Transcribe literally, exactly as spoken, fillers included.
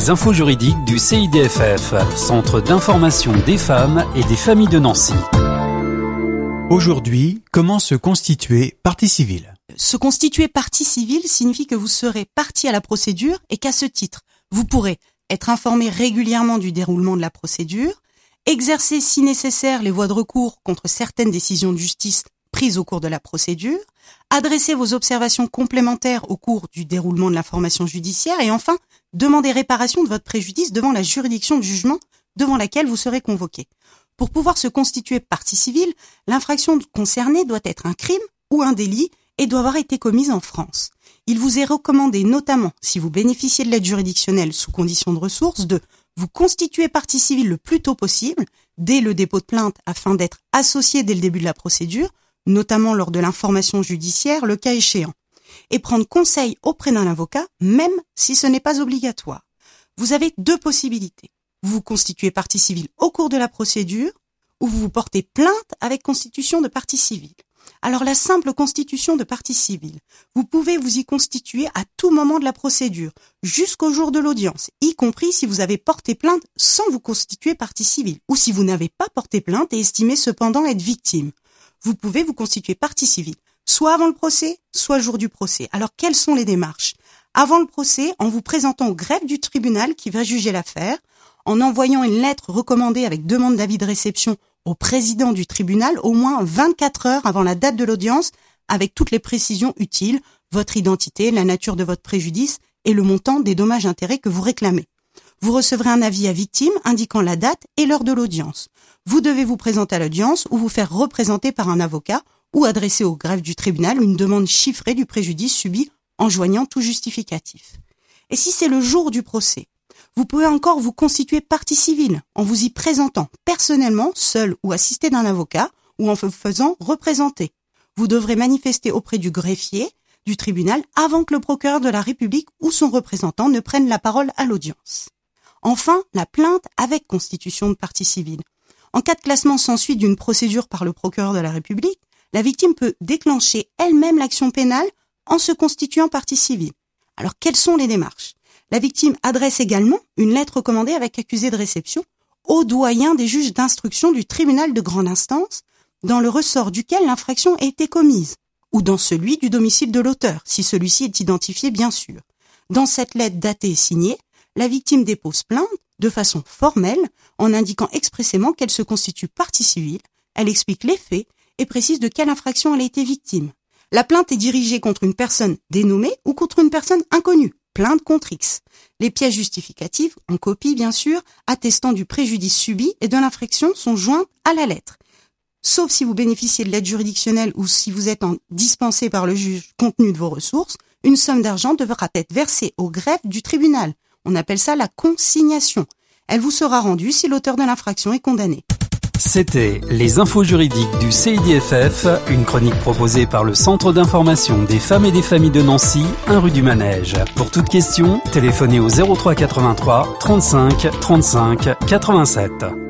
Les infos juridiques du C I D F F, Centre d'information des femmes et des familles de Nancy. Aujourd'hui, comment se constituer partie civile ? Se constituer partie civile signifie que vous serez partie à la procédure et qu'à ce titre, vous pourrez être informé régulièrement du déroulement de la procédure, exercer si nécessaire les voies de recours contre certaines décisions de justice prises au cours de la procédure, adresser vos observations complémentaires au cours du déroulement de l'information judiciaire et enfin, demander réparation de votre préjudice devant la juridiction de jugement devant laquelle vous serez convoqué. Pour pouvoir se constituer partie civile, l'infraction concernée doit être un crime ou un délit et doit avoir été commise en France. Il vous est recommandé notamment, si vous bénéficiez de l'aide juridictionnelle sous condition de ressources, de vous constituer partie civile le plus tôt possible, dès le dépôt de plainte afin d'être associé dès le début de la procédure, notamment lors de l'information judiciaire, le cas échéant, et prendre conseil auprès d'un avocat, même si ce n'est pas obligatoire. Vous avez deux possibilités. Vous vous constituez partie civile au cours de la procédure, ou vous vous portez plainte avec constitution de partie civile. Alors la simple constitution de partie civile, vous pouvez vous y constituer à tout moment de la procédure, jusqu'au jour de l'audience, y compris si vous avez porté plainte sans vous constituer partie civile, ou si vous n'avez pas porté plainte et estimez cependant être victime. Vous pouvez vous constituer partie civile, soit avant le procès, soit le jour du procès. Alors quelles sont les démarches ? Avant le procès, en vous présentant au greffe du tribunal qui va juger l'affaire, en envoyant une lettre recommandée avec demande d'avis de réception au président du tribunal au moins vingt-quatre heures avant la date de l'audience, avec toutes les précisions utiles, votre identité, la nature de votre préjudice et le montant des dommages-intérêts que vous réclamez. Vous recevrez un avis à victime indiquant la date et l'heure de l'audience. Vous devez vous présenter à l'audience ou vous faire représenter par un avocat ou adresser au greffe du tribunal une demande chiffrée du préjudice subi en joignant tout justificatif. Et si c'est le jour du procès, vous pouvez encore vous constituer partie civile en vous y présentant personnellement, seul ou assisté d'un avocat ou en vous faisant représenter. Vous devrez manifester auprès du greffier du tribunal avant que le procureur de la République ou son représentant ne prenne la parole à l'audience. Enfin, la plainte avec constitution de partie civile. En cas de classement sans suite d'une procédure par le procureur de la République, la victime peut déclencher elle-même l'action pénale en se constituant partie civile. Alors, quelles sont les démarches ? La victime adresse également une lettre recommandée avec accusé de réception au doyen des juges d'instruction du tribunal de grande instance, dans le ressort duquel l'infraction a été commise, ou dans celui du domicile de l'auteur, si celui-ci est identifié bien sûr. Dans cette lettre datée et signée, la victime dépose plainte de façon formelle en indiquant expressément qu'elle se constitue partie civile, elle explique les faits et précise de quelle infraction elle a été victime. La plainte est dirigée contre une personne dénommée ou contre une personne inconnue, plainte contre X. Les pièces justificatives, en copie bien sûr, attestant du préjudice subi et de l'infraction sont jointes à la lettre. Sauf si vous bénéficiez de l'aide juridictionnelle ou si vous êtes en dispensé par le juge compte tenu de vos ressources, une somme d'argent devra être versée au greffe du tribunal. On appelle ça la consignation. Elle vous sera rendue si l'auteur de l'infraction est condamné. C'était Les infos juridiques du C I D F F, une chronique proposée par le Centre d'information des femmes et des familles de Nancy, un rue du Manège. Pour toute question, téléphonez au zéro trois quatre-vingt-trois trente-cinq trente-cinq quatre-vingt-sept.